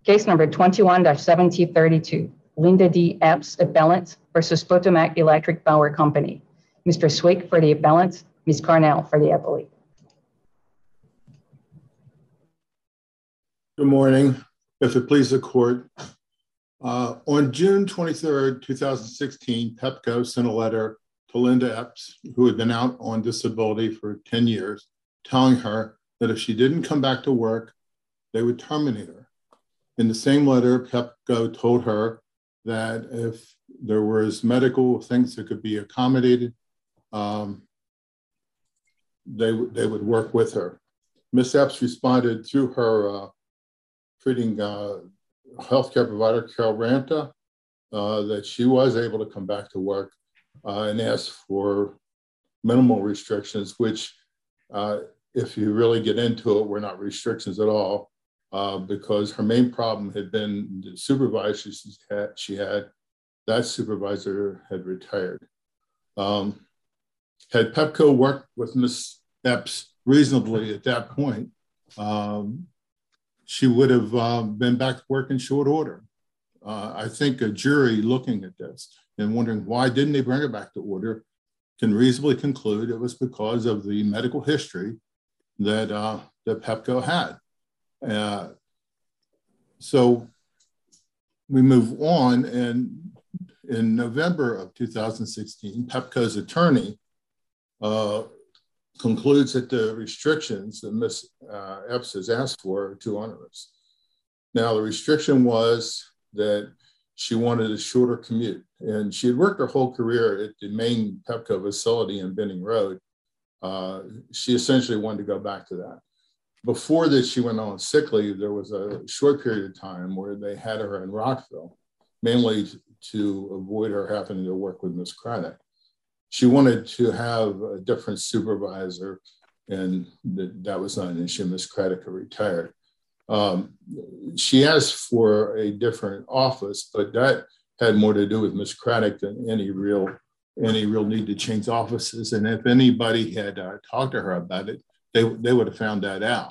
Case number 21-1732, Linda D. Epps, appellant, versus Potomac Electric Power Company. Mr. Swick for the appellant, Ms. Carnell for the appellate. Good morning. If it pleases the court, on June 23rd, 2016, PEPCO sent a letter to Linda Epps, who had been out on disability for 10 years, telling her that if she didn't come back to work, they would terminate her. In the same letter, PEPCO told her that if there was medical things that could be accommodated, they would work with her. Ms. Epps responded through her treating healthcare provider, Carol Ranta, that she was able to come back to work and asked for minimal restrictions, which if you really get into it, were not restrictions at all, because her main problem had been the supervisor she had. That supervisor had retired. Had PEPCO worked with Ms. Epps reasonably at that point, she would have been back to work in short order. I think a jury looking at this and wondering why didn't they bring her back to order can reasonably conclude it was because of the medical history that, that PEPCO had. So we move on, and in November of 2016, PEPCO's attorney concludes that the restrictions that Ms. Epps has asked for are too onerous. Now, the restriction was that she wanted a shorter commute, and she had worked her whole career at the main PEPCO facility in Benning Road. She essentially wanted to go back to that. Before this, she went on sick leave. There was a short period of time where they had her in Rockville, mainly to avoid her having to work with Ms. Craddock. She wanted to have a different supervisor, and that was not an issue. Ms. Craddock had retired. She asked for a different office, but that had more to do with Ms. Craddock than any real need to change offices. And if anybody had talked to her about it, they would have found that out.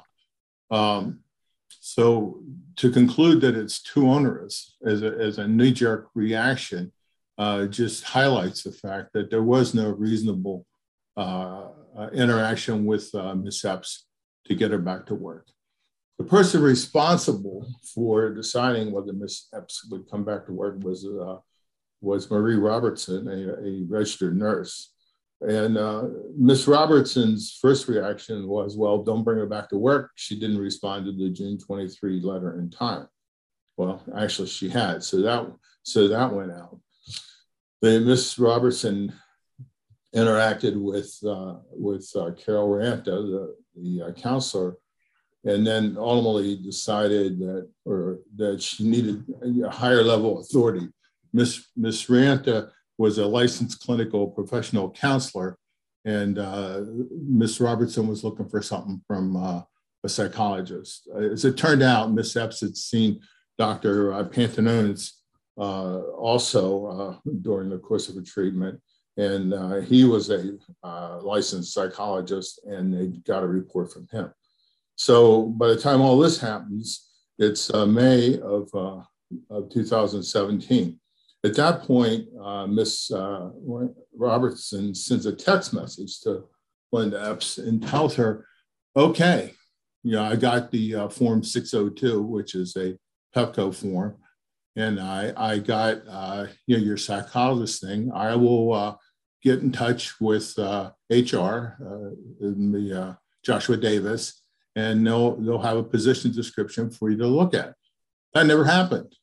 So to conclude that it's too onerous as a knee-jerk reaction just highlights the fact that there was no reasonable interaction with Ms. Epps to get her back to work. The person responsible for deciding whether Ms. Epps would come back to work was Marie Robertson, a registered nurse. And Ms. Robertson's first reaction was, well, don't bring her back to work. She didn't respond to the June 23 letter in time. Well, actually she had, so that went out. Then Ms. Robertson interacted with Carol Ranta, the counselor, and then ultimately decided that she needed a higher level authority. Ms. Ranta was a licensed clinical professional counselor, and Ms. Robertson was looking for something from a psychologist. As it turned out, Ms. Epps had seen Dr. Pantanones also during the course of a treatment, and he was a licensed psychologist, and they got a report from him. So by the time all this happens, it's May of 2017. At that point, Ms. Robertson sends a text message to Linda Epps and tells her, okay, I got the form 602, which is a PEPCO form, and I got your psychologist thing. I will get in touch with HR, Joshua Davis, and they'll have a position description for you to look at. That never happened.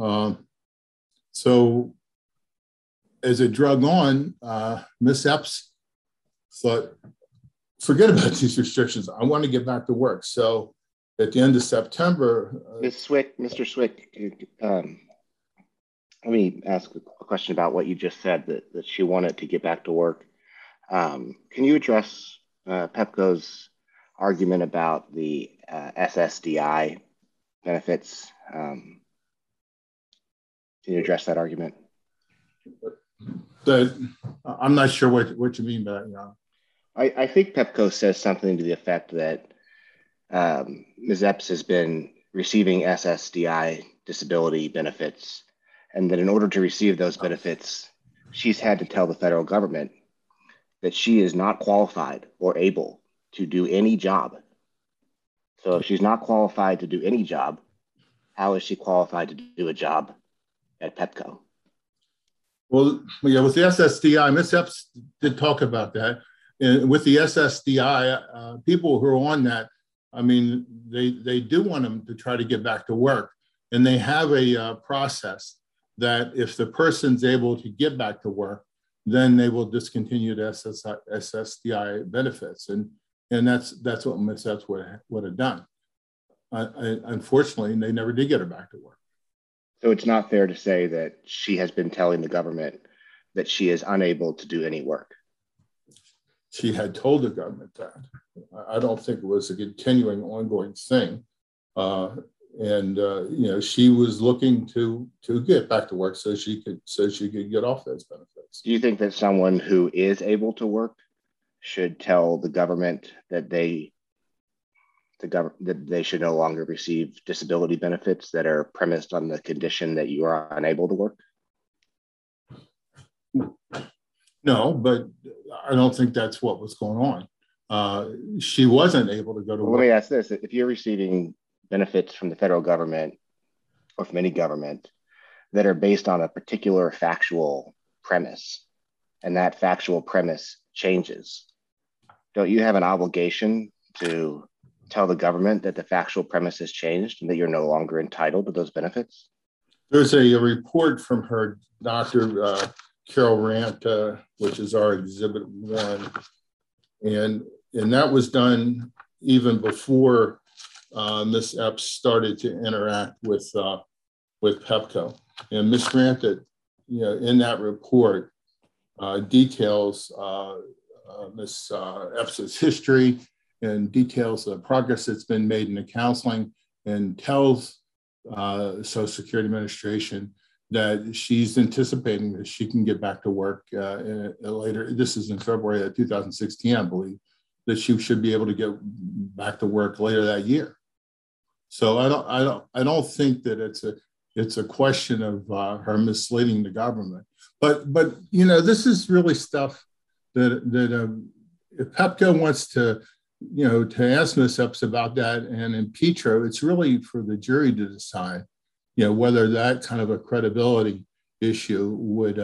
So as it drug on, Ms. Epps thought, forget about these restrictions. I want to get back to work. So at the end of September. Mr. Swick, let me ask a question about what you just said, that she wanted to get back to work. Can you address PEPCO's argument about the SSDI benefits? Can you address that argument? I'm not sure what you mean by that. I think PEPCO says something to the effect that Ms. Epps has been receiving SSDI disability benefits, and that in order to receive those benefits, she's had to tell the federal government that she is not qualified or able to do any job. So if she's not qualified to do any job, how is she qualified to do a job at Pepco? Well, yeah, with the SSDI, Ms. Epps did talk about that. And with the SSDI, people who are on that, I mean, they do want them to try to get back to work. And they have a process that if the person's able to get back to work, then they will discontinue the SSDI benefits. And that's what Ms. Epps would have done. Unfortunately, they never did get her back to work. So it's not fair to say that she has been telling the government that she is unable to do any work. She had told the government that. I don't think it was a continuing, ongoing thing. She was looking to get back to work so she could get off those benefits. Do you think that someone who is able to work should tell the government that they should no longer receive disability benefits that are premised on the condition that you are unable to work? No, but I don't think that's what was going on. She wasn't able to go to work. Let me ask this. If you're receiving benefits from the federal government or from any government that are based on a particular factual premise, and that factual premise changes, don't you have an obligation to tell the government that the factual premise has changed and that you're no longer entitled to those benefits? There's a report from her Dr. Carol Rant, which is our Exhibit 1. And that was done even before Ms. Epps started to interact with Pepco. And Ms. Grant, in that report, details Ms. Epps' history and details the progress that's been made in the counseling, and tells Social Security Administration that she's anticipating that she can get back to work later. This is in February of 2016, I believe, that she should be able to get back to work later that year. So I don't think that it's a question of her misleading the government. But this is really stuff that if Pepco wants to ask Ms. Epps about that and impeach her, it's really for the jury to decide, whether that kind of a credibility issue would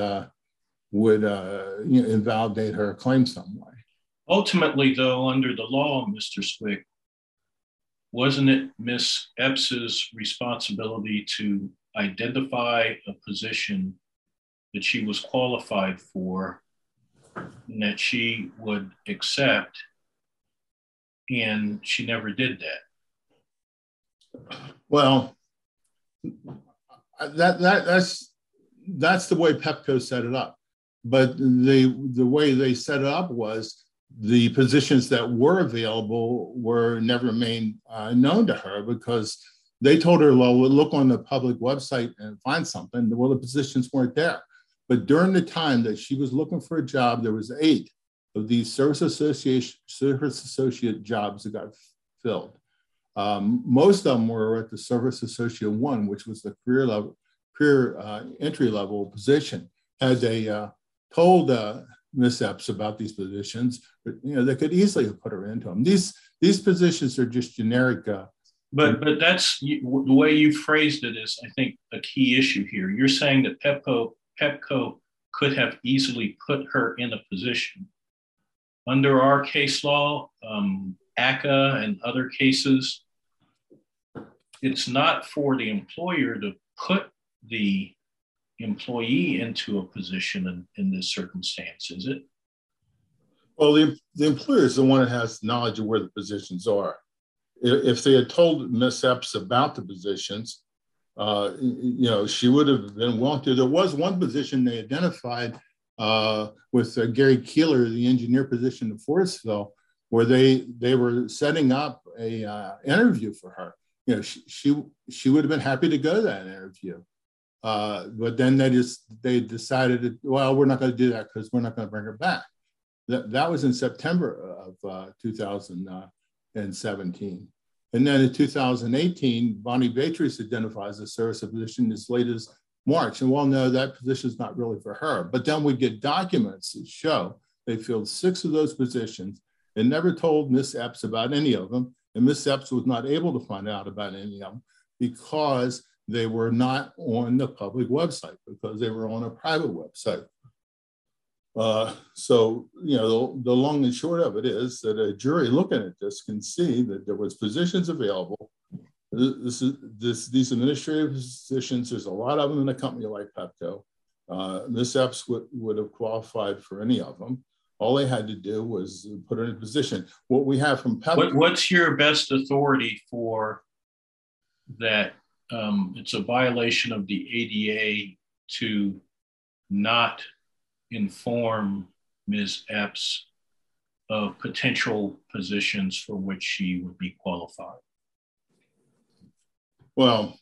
invalidate her claim some way. Ultimately, though, under the law, Mr. Swick, wasn't it Ms. Epps' responsibility to identify a position that she was qualified for and that she would accept, and she never did that? Well, that's the way Pepco set it up. But the way they set it up was the positions that were available were never made known to her, because they told her, well, we'll look on the public website and find something. Well, the positions weren't there. But during the time that she was looking for a job, there was 8 of these service associate jobs that got filled. Most of them were at the Service Associate 1, which was the career entry level position. Had they told Ms. Epps about these positions, they could easily have put her into them. These positions are just generic. But that's the way you phrased it is, I think, a key issue here. You're saying that Pepco could have easily put her in a position. Under our case law, ACCA and other cases, it's not for the employer to put the employee into a position in this circumstance, is it? Well, the employer is the one that has knowledge of where the positions are. If they had told Ms. Epps about the positions, she would have been willing to. There was one position they identified with Gary Keeler, the engineer position in Forestville, where they were setting up a interview for her. She would have been happy to go to that interview. But then they decided, well, we're not going to do that because we're not going to bring her back. That was in September of 2017. And then in 2018, Bonnie Beatrice identifies the service position as late as March. And we'll know that position is not really for her. But then we get documents that show they filled 6 of those positions and never told Ms. Epps about any of them. And Ms. Epps was not able to find out about any of them because they were not on the public website, because they were on a private website. So, you know, the long and short of it is that a jury looking at this can see that there was positions available. These administrative positions, there's a lot of them in a company like Pepco. Ms. Epps would have qualified for any of them. All they had to do was put her in a position. What we have from Pepco. What's your best authority for that? It's a violation of the ADA to not inform Ms. Epps of potential positions for which she would be qualified? Well,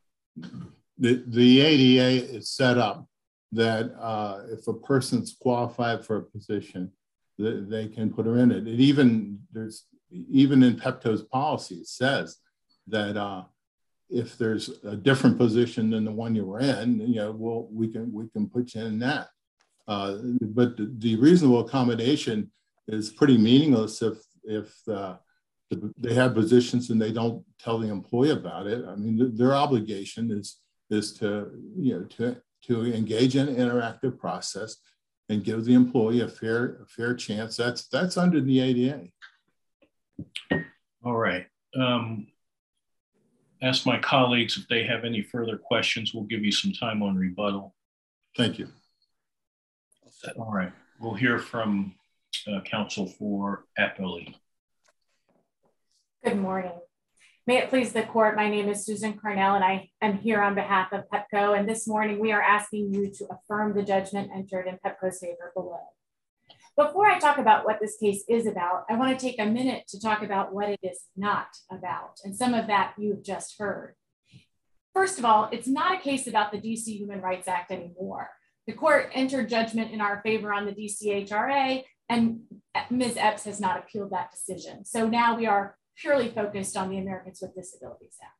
the ADA is set up that if a person's qualified for a position, they can put her in it. Even in Pepco's policy, it says that if there's a different position than the one you were in, you know, we can put you in that. But the reasonable accommodation is pretty meaningless if they have positions and they don't tell the employee about it. I mean, their obligation is to, you know, to engage in an interactive process and give the employee a fair chance. That's under the ADA. All right. Ask my colleagues if they have any further questions. We'll give you some time on rebuttal. Thank you. All right. We'll hear from counsel for appellee. Good morning. May it please the court, my name is Susan Carnell and I am here on behalf of Pepco, and this morning we are asking you to affirm the judgment entered in Pepco's favor below. Before I talk about what this case is about, I want to take a minute to talk about what it is not about, and some of that you've just heard. First of all, it's not a case about the DC Human Rights Act anymore. The court entered judgment in our favor on the DCHRA, and Ms. Epps has not appealed that decision. So now we are purely focused on the Americans with Disabilities Act.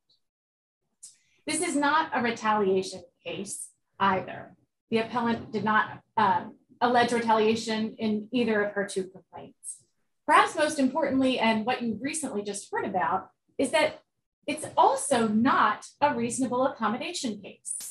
This is not a retaliation case either. The appellant did not allege retaliation in either of her 2 complaints. Perhaps most importantly, and what you recently just heard about, is that it's also not a reasonable accommodation case.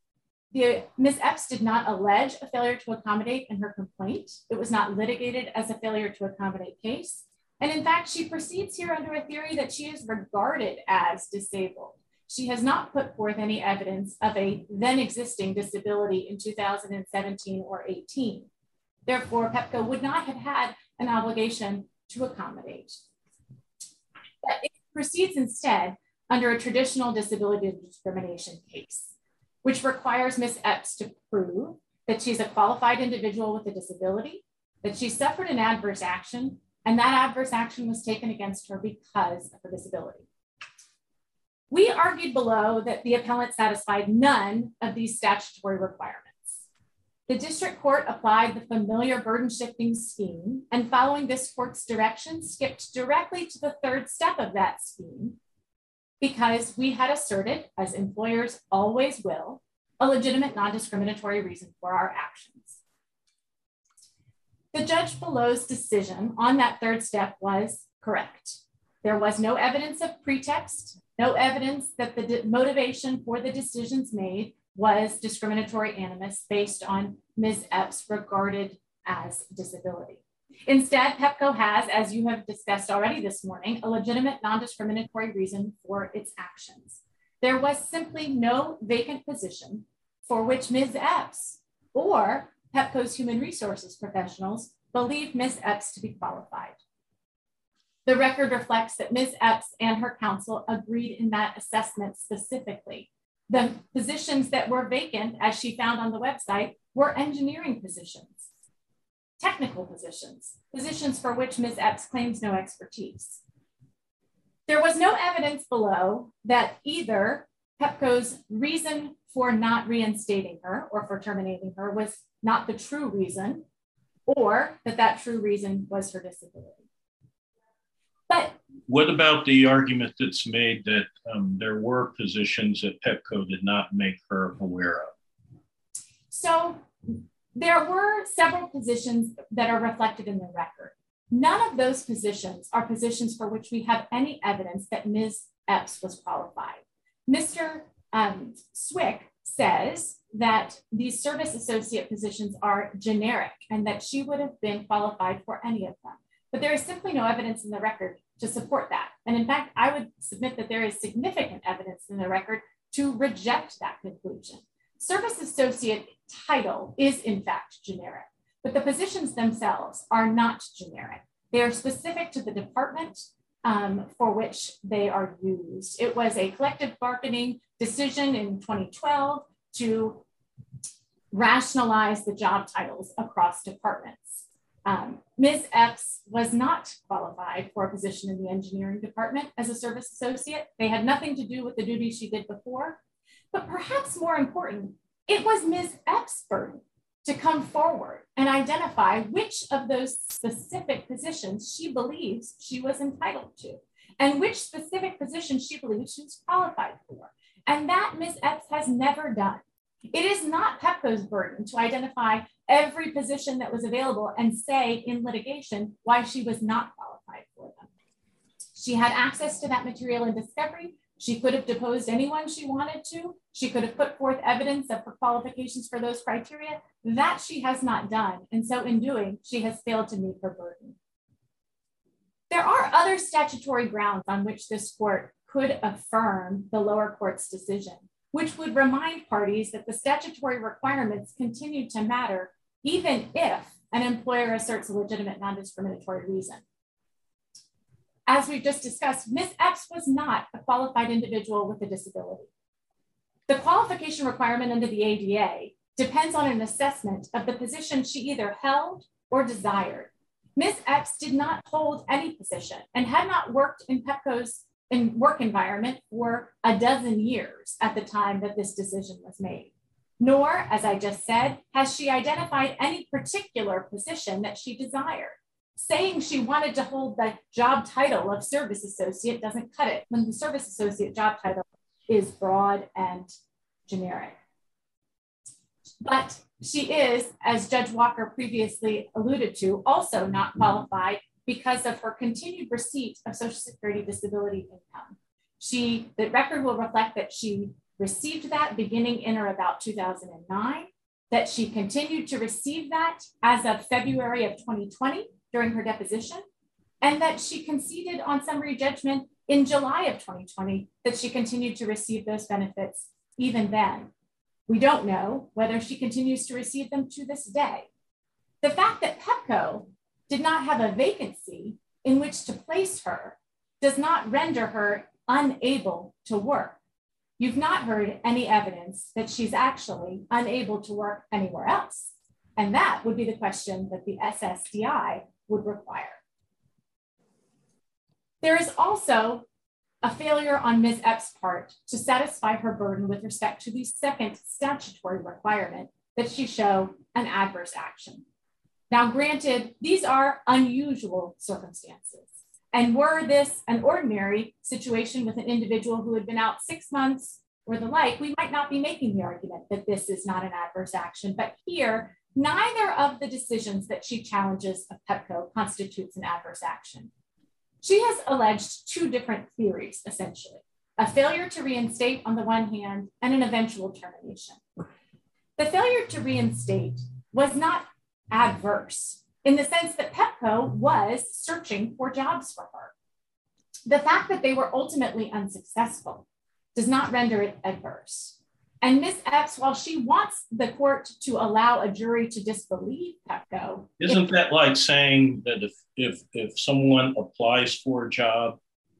Ms. Epps did not allege a failure to accommodate in her complaint. It was not litigated as a failure to accommodate case. And in fact, she proceeds here under a theory that she is regarded as disabled. She has not put forth any evidence of a then existing disability in 2017 or 18. Therefore, Pepco would not have had an obligation to accommodate. But it proceeds instead under a traditional disability discrimination case, which requires Ms. Epps to prove that she's a qualified individual with a disability, that she suffered an adverse action, and that adverse action was taken against her because of her disability. We argued below that the appellant satisfied none of these statutory requirements. The district court applied the familiar burden shifting scheme, and following this court's direction, skipped directly to the 3rd step of that scheme, because we had asserted, as employers always will, a legitimate non-discriminatory reason for our actions. The judge below's decision on that 3rd step was correct. There was no evidence of pretext, no evidence that the motivation for the decisions made was discriminatory animus based on Ms. Epps regarded as disability. Instead, Pepco has, as you have discussed already this morning, a legitimate non-discriminatory reason for its actions. There was simply no vacant position for which Ms. Epps or Pepco's human resources professionals believe Ms. Epps to be qualified. The record reflects that Ms. Epps and her counsel agreed in that assessment specifically. The positions that were vacant, as she found on the website, were engineering positions, technical positions, positions for which Ms. Epps claims no expertise. There was no evidence below that either Pepco's reason for not reinstating her or for terminating her was not the true reason, or that that true reason was her disability. But What about the argument that's made that there were positions that Pepco did not make her aware of? So there were several positions that are reflected in the record. None of those positions are positions for which we have any evidence that Ms. Epps was qualified. Mr. Swick says that these service associate positions are generic and that she would have been qualified for any of them. But there is simply no evidence in the record to support that. And in fact, I would submit that there is significant evidence in the record to reject that conclusion. Service associate title is in fact generic, but the positions themselves are not generic. They are specific to the department for which they are used. It was a collective bargaining decision in 2012 to rationalize the job titles across departments. Ms. Epps was not qualified for a position in the engineering department as a service associate. They had nothing to do with the duties she did before. But perhaps more important, it was Ms. Epps' burden to come forward and identify which of those specific positions she believes she was entitled to and which specific positions she believes she was qualified for. And that Ms. Epps has never done. It is not Pepco's burden to identify every position that was available and say in litigation why she was not qualified for them. She had access to that material in discovery. She could have deposed anyone she wanted to. She could have put forth evidence of her qualifications for those criteria. That she has not done. And so in doing, she has failed to meet her burden. There are other statutory grounds on which this court could affirm the lower court's decision, which would remind parties that the statutory requirements continue to matter even if an employer asserts a legitimate non-discriminatory reason. As we've just discussed, Ms. Epps was not a qualified individual with a disability. The qualification requirement under the ADA depends on an assessment of the position she either held or desired. Ms. Epps did not hold any position and had not worked in Pepco's work environment for a dozen years at the time that this decision was made. Nor, as I just said, has she identified any particular position that she desired. Saying she wanted to hold the job title of service associate doesn't cut it when the service associate job title is broad and generic. But she is, as Judge Walker previously alluded to, also not qualified because of her continued receipt of Social Security disability income. The record will reflect that she received that beginning in or about 2009, that she continued to receive that as of February of 2020 during her deposition, and that she conceded on summary judgment in July of 2020 that she continued to receive those benefits even then. We don't know whether she continues to receive them to this day. The fact that Pepco did not have a vacancy in which to place her does not render her unable to work. You've not heard any evidence that she's actually unable to work anywhere else. And that would be the question that the SSDI would require. There is also a failure on Ms. Epps' part to satisfy her burden with respect to the second statutory requirement that she show an adverse action. Now, granted, these are unusual circumstances. And were this an ordinary situation with an individual who had been out 6 months or the like, we might not be making the argument that this is not an adverse action. But here, neither of the decisions that she challenges of Pepco constitutes an adverse action. She has alleged two different theories, essentially, a failure to reinstate on the one hand and an eventual termination. The failure to reinstate was not adverse in the sense that Pepco was searching for jobs for her. The fact that they were ultimately unsuccessful does not render it adverse. And Ms. Epps, while she wants the court to allow a jury to disbelieve Pepco. Isn't that like saying that if someone applies for a job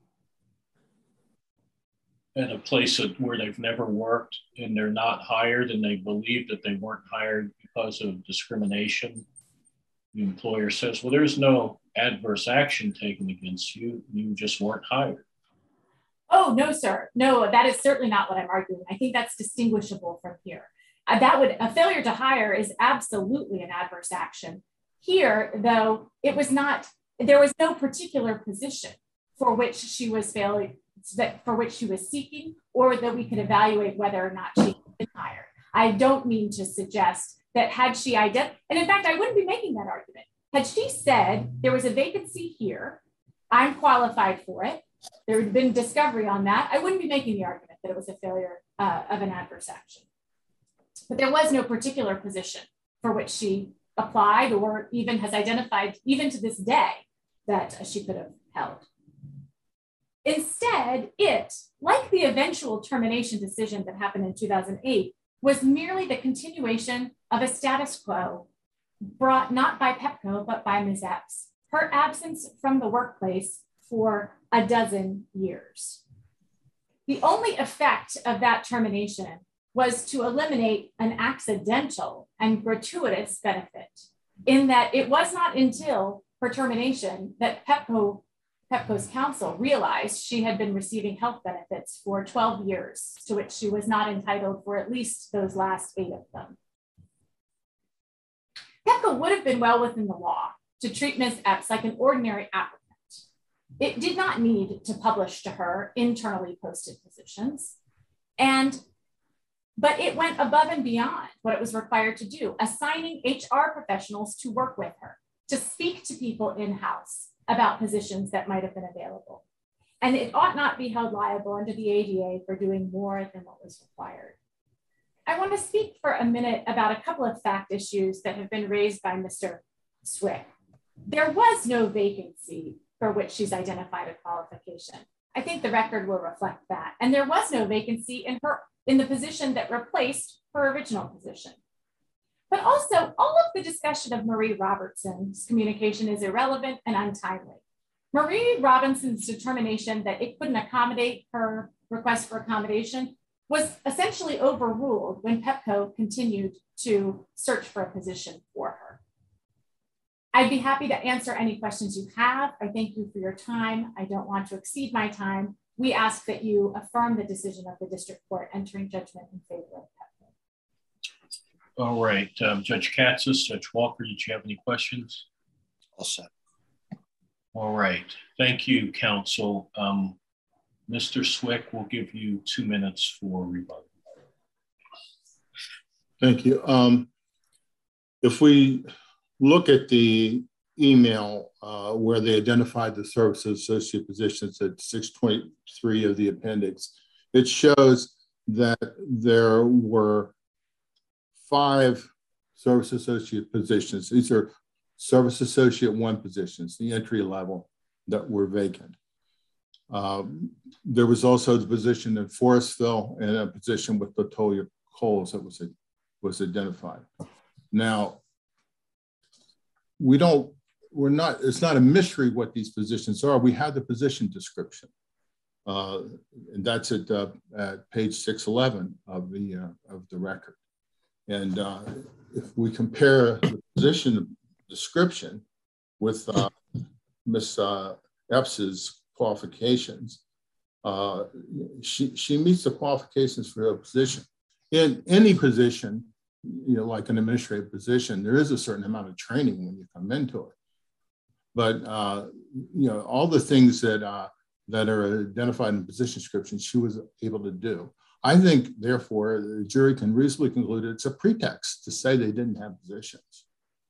at a place where they've never worked and they're not hired and they believe that they weren't hired because of discrimination, the employer says, well, there's no adverse action taken against you, you just weren't hired. Oh, no, sir. No, that is certainly not what I'm arguing. I think that's distinguishable from here. A failure to hire is absolutely an adverse action. Here, though, there was no particular position for which she was seeking, or that we could evaluate whether or not she had been hired. I don't mean to suggest that had she and in fact, I wouldn't be making that argument. Had she said there was a vacancy here, I'm qualified for it, there had been discovery on that, I wouldn't be making the argument that it was a failure of an adverse action. But there was no particular position for which she applied or even has identified, even to this day, that she could have held. Instead, it, like the eventual termination decision that happened in 2008, was merely the continuation of a status quo brought not by Pepco, but by Ms. Epps, her absence from the workplace for a dozen years. The only effect of that termination was to eliminate an accidental and gratuitous benefit, in that it was not until her termination that Pepco's counsel realized she had been receiving health benefits for 12 years, to which she was not entitled for at least those last 8 of them. Pepco would have been well within the law to treat Ms. Epps like an ordinary applicant. It did not need to publish to her internally posted positions, but it went above and beyond what it was required to do, assigning HR professionals to work with her, to speak to people in-house about positions that might have been available. And it ought not be held liable under the ADA for doing more than what was required. I want to speak for a minute about a couple of fact issues that have been raised by Mr. Swick. There was no vacancy for which she's identified a qualification. I think the record will reflect that. And there was no vacancy in the position that replaced her original position. But also, all of the discussion of Marie Robertson's communication is irrelevant and untimely. Marie Robinson's determination that it couldn't accommodate her request for accommodation was essentially overruled when Pepco continued to search for a position for her. I'd be happy to answer any questions you have. I thank you for your time. I don't want to exceed my time. We ask that you affirm the decision of the district court entering judgment in favor of Pepco. All right, Judge Katsas, Judge Walker, did you have any questions? All set. All right, thank you, counsel. Mr. Swick will give you 2 minutes for rebuttal. Thank you. If we look at the email where they identified the service associate positions at 623 of the appendix, it shows that there were 5 service associate positions. These are service associate 1 positions, the entry level, that were vacant. There was also the position in Forestville and a position with Latoya Coles that was identified. Now, it's not a mystery what these positions are. We have the position description. And that's at page 611 of the record. And if we compare the position description with Ms. Epps's qualifications, she meets the qualifications for her position. In any position, like an administrative position, there is a certain amount of training when you come into it. But all the things that are identified in the position description, she was able to do. I think, therefore, the jury can reasonably conclude it's a pretext to say they didn't have positions.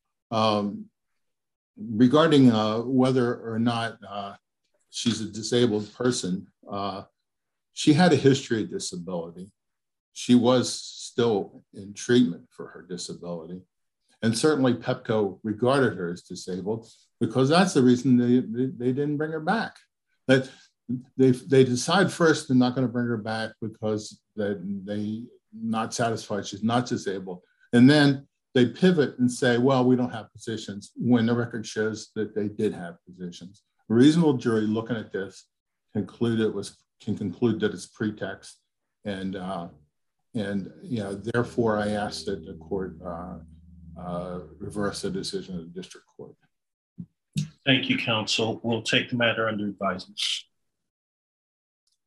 Regarding whether or not she's a disabled person, she had a history of disability. She was still in treatment for her disability. And certainly Pepco regarded her as disabled because that's the reason they didn't bring her back. That they decide first they're not going to bring her back because they're not satisfied she's not disabled. And then they pivot and say, well, we don't have positions, when the record shows that they did have positions. A reasonable jury looking at this can conclude that it's pretext. And therefore I ask that the court reverse the decision of the district court. Thank you, counsel. We'll take the matter under advisement.